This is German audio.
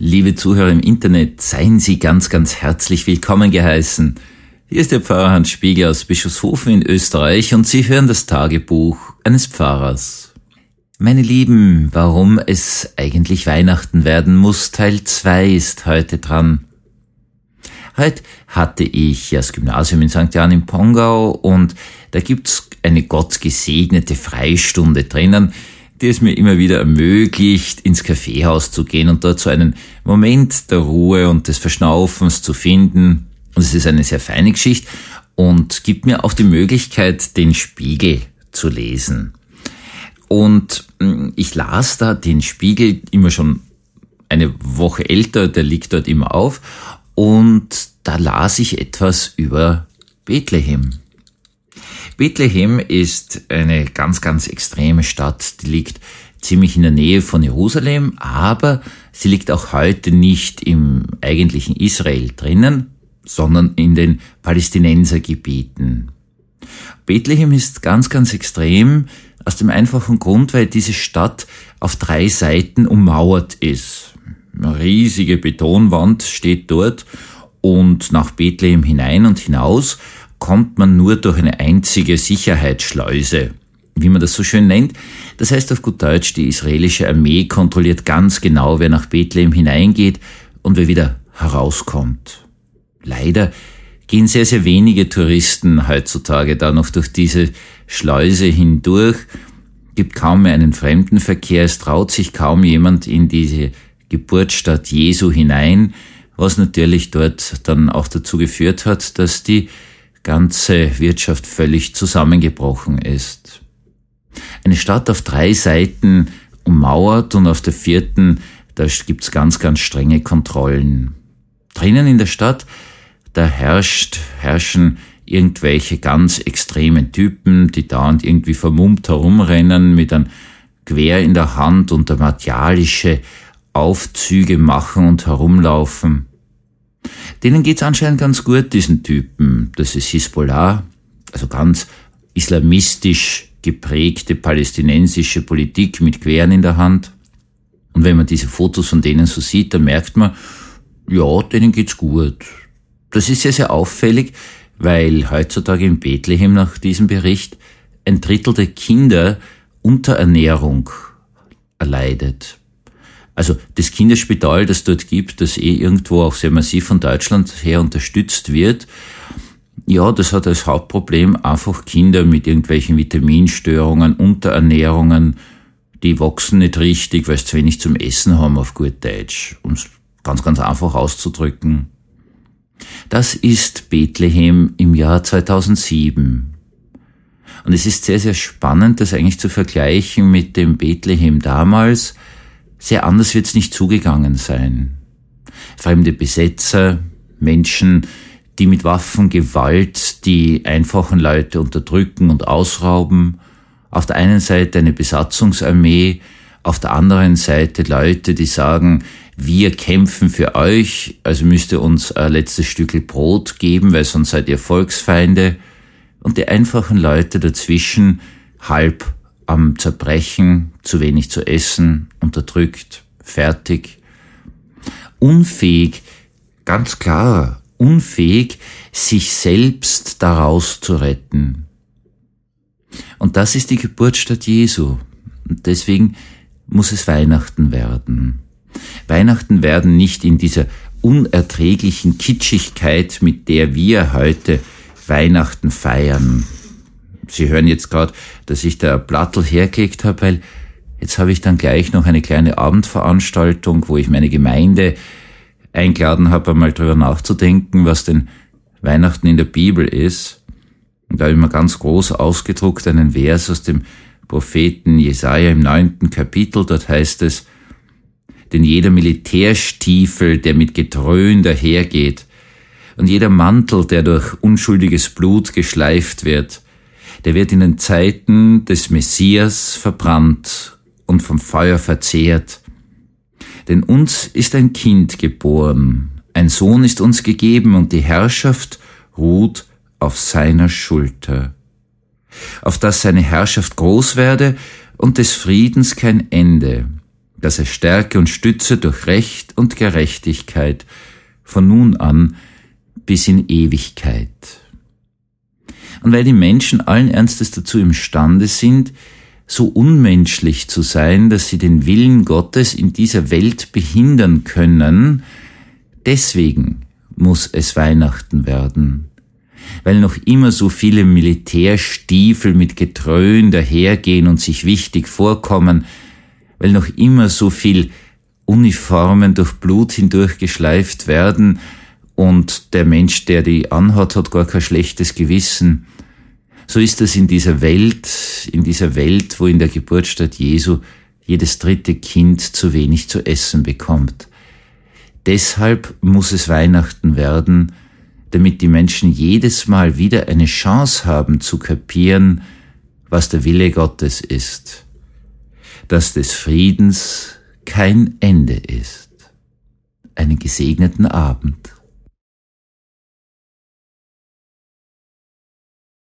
Liebe Zuhörer im Internet, seien Sie ganz, ganz herzlich willkommen geheißen. Hier ist der Pfarrer Hans Spiegel aus Bischofshofen in Österreich und Sie hören das Tagebuch eines Pfarrers. Meine Lieben, warum es eigentlich Weihnachten werden muss, Teil 2 ist heute dran. Heute hatte ich das Gymnasium in St. Jan im Pongau und da gibt's eine gottgesegnete Freistunde drinnen, die es mir immer wieder ermöglicht, ins Kaffeehaus zu gehen und dort so einen Moment der Ruhe und des Verschnaufens zu finden. Und es ist eine sehr feine Geschichte und gibt mir auch die Möglichkeit, den Spiegel zu lesen. Und ich las da den Spiegel immer schon eine Woche älter, der liegt dort immer auf. Und da las ich etwas über Bethlehem. Bethlehem ist eine ganz, ganz extreme Stadt. Die liegt ziemlich in der Nähe von Jerusalem, aber sie liegt auch heute nicht im eigentlichen Israel drinnen, sondern in den Palästinensergebieten. Bethlehem ist ganz, ganz extrem aus dem einfachen Grund, weil diese Stadt auf 3 Seiten ummauert ist. Eine riesige Betonwand steht dort und nach Bethlehem hinein und hinaus kommt man nur durch eine einzige Sicherheitsschleuse, wie man das so schön nennt. Das heißt auf gut Deutsch, die israelische Armee kontrolliert ganz genau, wer nach Bethlehem hineingeht und wer wieder herauskommt. Leider gehen sehr, sehr wenige Touristen heutzutage da noch durch diese Schleuse hindurch. Gibt kaum mehr einen Fremdenverkehr, es traut sich kaum jemand in diese Geburtsstadt Jesu hinein, was natürlich dort dann auch dazu geführt hat, dass die ganze Wirtschaft völlig zusammengebrochen ist. Eine Stadt auf 3 Seiten ummauert und auf der 4., da gibt's ganz, ganz strenge Kontrollen. Drinnen in der Stadt, da herrschen irgendwelche ganz extremen Typen, die dauernd irgendwie vermummt herumrennen mit einem Gewehr in der Hand und da martialische Aufzüge machen und herumlaufen. Denen geht's anscheinend ganz gut, diesen Typen. Das ist Hisbollah, also ganz islamistisch geprägte palästinensische Politik mit Gewehren in der Hand. Und wenn man diese Fotos von denen so sieht, dann merkt man, ja, denen geht's gut. Das ist sehr, sehr auffällig, weil heutzutage in Bethlehem nach diesem Bericht 1/3 der Kinder Unterernährung erleidet. Also das Kinderspital, das dort gibt, das irgendwo auch sehr massiv von Deutschland her unterstützt wird, ja, das hat als Hauptproblem einfach Kinder mit irgendwelchen Vitaminstörungen, Unterernährungen, die wachsen nicht richtig, weil sie zu wenig zum Essen haben auf gut Deutsch, um es ganz, ganz einfach auszudrücken. Das ist Bethlehem im Jahr 2007. Und es ist sehr, sehr spannend, das eigentlich zu vergleichen mit dem Bethlehem damals. Sehr anders wird's nicht zugegangen sein. Fremde Besetzer, Menschen, die mit Waffengewalt die einfachen Leute unterdrücken und ausrauben. Auf der einen Seite eine Besatzungsarmee, auf der anderen Seite Leute, die sagen, wir kämpfen für euch, also müsst ihr uns ein letztes Stückel Brot geben, weil sonst seid ihr Volksfeinde. Und die einfachen Leute dazwischen halb am Zerbrechen, zu wenig zu essen, unterdrückt, fertig. Unfähig, ganz klar, unfähig, sich selbst daraus zu retten. Und das ist die Geburtsstadt Jesu. Und deswegen muss es Weihnachten werden. Weihnachten werden nicht in dieser unerträglichen Kitschigkeit, mit der wir heute Weihnachten feiern. Sie hören jetzt gerade, dass ich da ein Blattl hergelegt habe, weil jetzt habe ich dann gleich noch eine kleine Abendveranstaltung, wo ich meine Gemeinde eingeladen habe, einmal drüber nachzudenken, was denn Weihnachten in der Bibel ist. Und da habe ich mir ganz groß ausgedruckt einen Vers aus dem Propheten Jesaja im 9. Kapitel. Dort heißt es, denn jeder Militärstiefel, der mit Gedröhn dahergeht, und jeder Mantel, der durch unschuldiges Blut geschleift wird, der wird in den Zeiten des Messias verbrannt und vom Feuer verzehrt. Denn uns ist ein Kind geboren, ein Sohn ist uns gegeben und die Herrschaft ruht auf seiner Schulter. Auf dass seine Herrschaft groß werde und des Friedens kein Ende. dass er stärke und stütze durch Recht und Gerechtigkeit von nun an bis in Ewigkeit. Und weil die Menschen allen Ernstes dazu imstande sind, so unmenschlich zu sein, dass sie den Willen Gottes in dieser Welt behindern können, deswegen muss es Weihnachten werden. Weil noch immer so viele Militärstiefel mit Getröhn dahergehen und sich wichtig vorkommen, weil noch immer so viel Uniformen durch Blut hindurchgeschleift werden und der Mensch, der die anhat, hat gar kein schlechtes Gewissen. So ist es in dieser Welt, wo in der Geburtsstadt Jesu jedes dritte Kind zu wenig zu essen bekommt. Deshalb muss es Weihnachten werden, damit die Menschen jedes Mal wieder eine Chance haben zu kapieren, was der Wille Gottes ist, dass des Friedens kein Ende ist. Einen gesegneten Abend.